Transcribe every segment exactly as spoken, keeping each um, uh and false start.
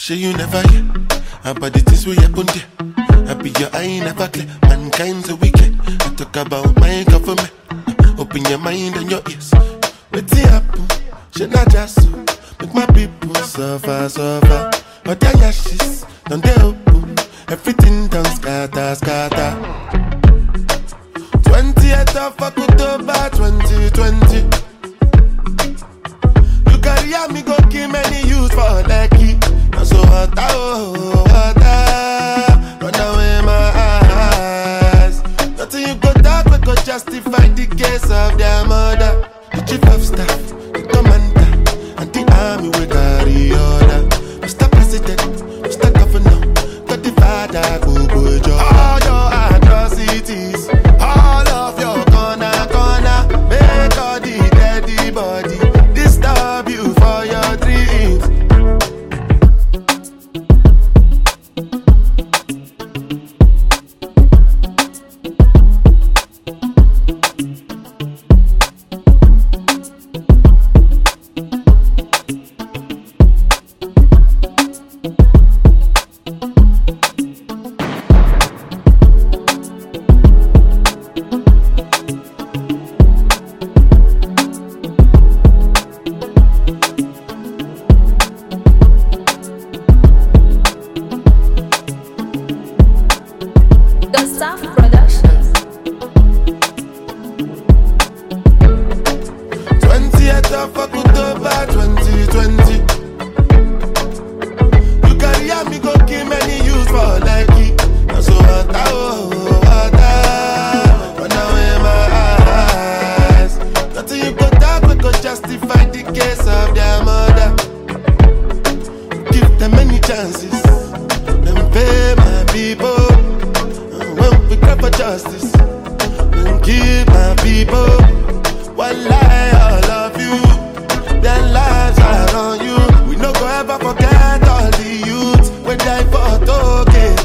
Sure you never hear about the things we happen there. I be your eye never clear. Mankind's a wicked. I talk about my government. Open your mind and your ears. What's the happen? Should not just so. Make my people suffer, suffer. But their ashes, don't they open? Everything done scatter, scatter. twentieth of October twenty twenty. You carry me go kill many youths for lucky. And so hot, oh, hot, run away my eyes. Nothing you go talk, we go justify the case of their mother. The chief of staff, the commander, and the army will carry order. Mister President, Mister Governor, got the father, go go job. All your atrocities, all of your corner, corner, make all the dead body disturb you for your dreams. twentieth of October twenty twenty. You carry me go kill many youths for lucky. And so hot, oh, hot, run away my eyes. Nothing you go talk, we go justify the case of their mother. Give them many chances, then pay my people. And when we cry for justice, then keep my people. One lie, all of you, their lives are on you. We no go ever forget all the youths when they for toget.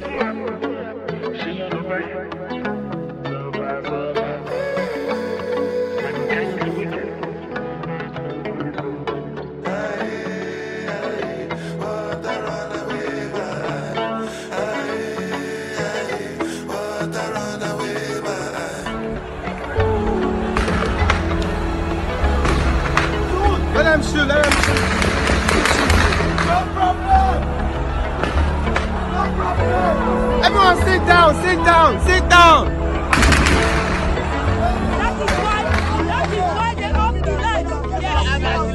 Let him shoot, let him shoot. No problem. No problem. Everyone sit down, sit down, sit down. That is why, that is why they off the light. Yes.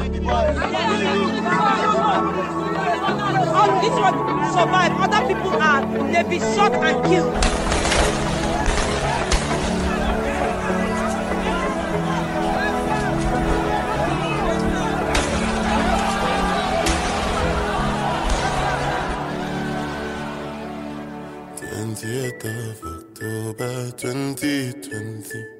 All this one survive. Other people are, they be shot and killed. twentieth of October twenty twenty.